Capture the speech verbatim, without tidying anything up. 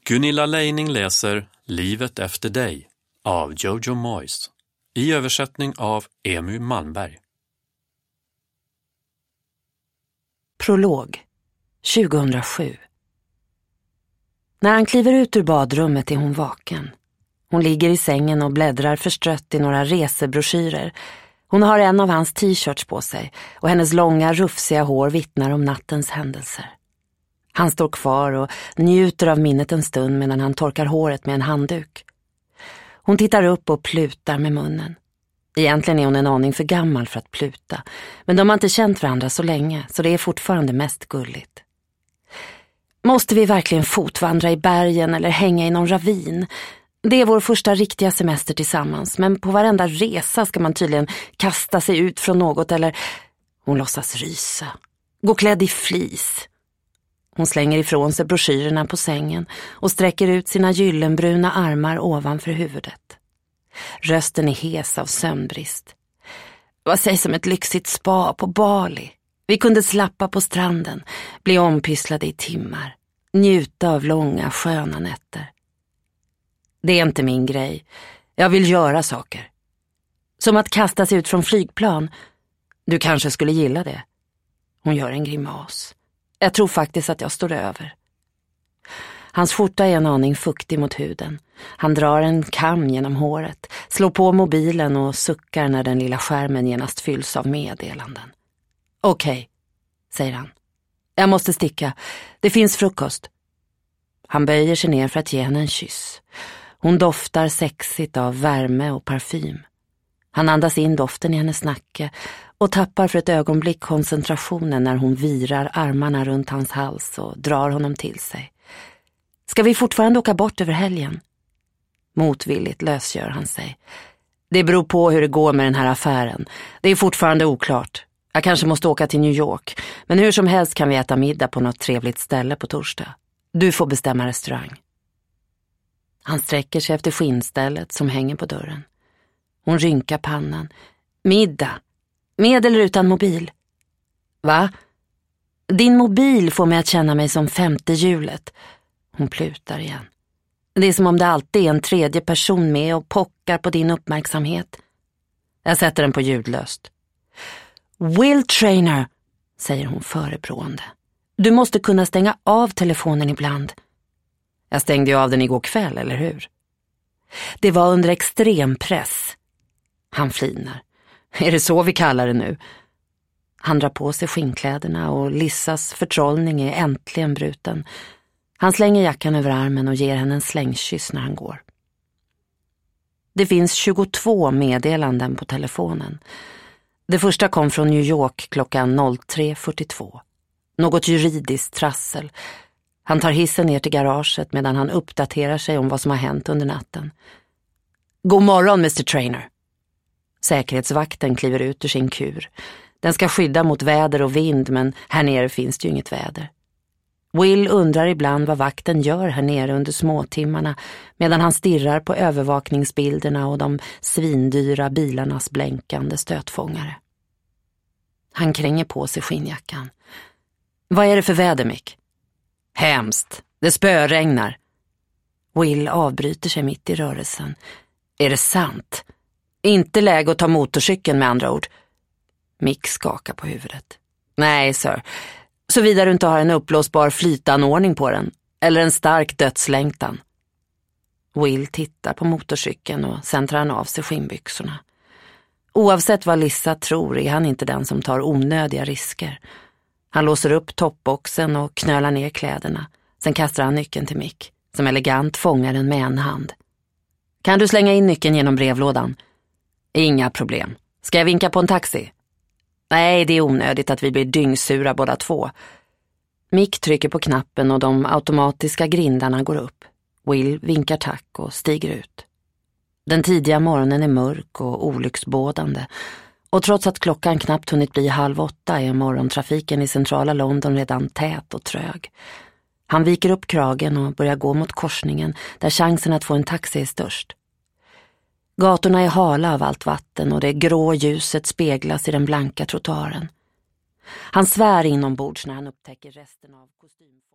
Gunilla Leining läser Livet efter dig av Jojo Moyes i översättning av Emu Malmberg. Prolog tjugohundrasju. När han kliver ut ur badrummet är hon vaken. Hon ligger i sängen och bläddrar förstrött i några resebroschyrer. Hon har en av hans t-shirts på sig och hennes långa rufsiga hår vittnar om nattens händelser. Han står kvar och njuter av minnet en stund medan han torkar håret med en handduk. Hon tittar upp och plutar med munnen. Egentligen är hon en aning för gammal för att pluta, men de har inte känt varandra så länge så det är fortfarande mest gulligt. Måste vi verkligen fotvandra i bergen eller hänga i någon ravin? Det är vår första riktiga semester tillsammans, men på varenda resa ska man tydligen kasta sig ut från något eller... Hon låtsas rysa. Gå klädd i flis. Hon slänger ifrån sig broschyrerna på sängen och sträcker ut sina gyllenbruna armar ovanför huvudet. Rösten är hes av sömnbrist. Vad sägs om ett lyxigt spa på Bali? Vi kunde slappa på stranden, bli ompysslade i timmar, njuta av långa sköna nätter. Det är inte min grej. Jag vill göra saker. Som att kasta sig ut från flygplan. Du kanske skulle gilla det. Hon gör en grimas. Jag tror faktiskt att jag står över. Hans skjorta är en aning fuktig mot huden. Han drar en kam genom håret, slår på mobilen och suckar när den lilla skärmen genast fylls av meddelanden. Okej, okay, säger han. Jag måste sticka. Det finns frukost. Han böjer sig ner för att ge henne en kyss. Hon doftar sexigt av värme och parfym. Han andas in doften i hennes nacke och tappar för ett ögonblick koncentrationen när hon virar armarna runt hans hals och drar honom till sig. Ska vi fortfarande åka bort över helgen? Motvilligt lösgör han sig. Det beror på hur det går med den här affären. Det är fortfarande oklart. Jag kanske måste åka till New York, men hur som helst kan vi äta middag på något trevligt ställe på torsdag. Du får bestämma restaurang. Han sträcker sig efter skinnstället som hänger på dörren. Hon rynkar pannan. Middag. Med eller utan mobil? Va? Din mobil får mig att känna mig som femte hjulet. Hon plutar igen. Det är som om det alltid är en tredje person med och pockar på din uppmärksamhet. Jag sätter den på ljudlöst. Will Trainer, säger hon förebrående. Du måste kunna stänga av telefonen ibland. Jag stängde ju av den igår kväll, eller hur? Det var under extrem press. Han flinar. Är det så vi kallar det nu? Han drar på sig skinnkläderna och Lissas förtrollning är äntligen bruten. Han slänger jackan över armen och ger henne en slängkyss när han går. Det finns tjugotvå meddelanden på telefonen. Det första kom från New York klockan tre fyrtiotvå. Något juridiskt trassel. Han tar hissen ner till garaget medan han uppdaterar sig om vad som har hänt under natten. God morgon, mister Trainer. Säkerhetsvakten kliver ut ur sin kur. Den ska skydda mot väder och vind, men här nere finns det ju inget väder. Will undrar ibland vad vakten gör här nere under småtimmarna medan han stirrar på övervakningsbilderna och de svindyra bilarnas blänkande stötfångare. Han kränger på sig skinnjackan. Vad är det för väder, Mick? Hemskt. Det spöregnar. Will avbryter sig mitt i rörelsen. Är det sant? Inte läge att ta motorcykeln med andra ord. Mick skakar på huvudet. Nej, sir. Såvida du inte har en uppblåsbar flytanordning på den. Eller en stark dödslängtan. Will tittar på motorcykeln och sen tar han av sig skinnbyxorna. Oavsett vad Lissa tror är han inte den som tar onödiga risker. Han låser upp toppboxen och knölar ner kläderna. Sen kastar han nyckeln till Mick, som elegant fångar den med en hand. Kan du slänga in nyckeln genom brevlådan? Inga problem. Ska jag vinka på en taxi? Nej, det är onödigt att vi blir dyngsura båda två. Mick trycker på knappen och de automatiska grindarna går upp. Will vinkar tack och stiger ut. Den tidiga morgonen är mörk och olycksbådande. Och trots att klockan knappt hunnit bli halv åtta är morgontrafiken i centrala London redan tät och trög. Han viker upp kragen och börjar gå mot korsningen där chansen att få en taxi är störst. Gatorna är hala av allt vatten och det grå ljuset speglas i den blanka trottoaren. Han svär inombords när han upptäcker resten av kostym.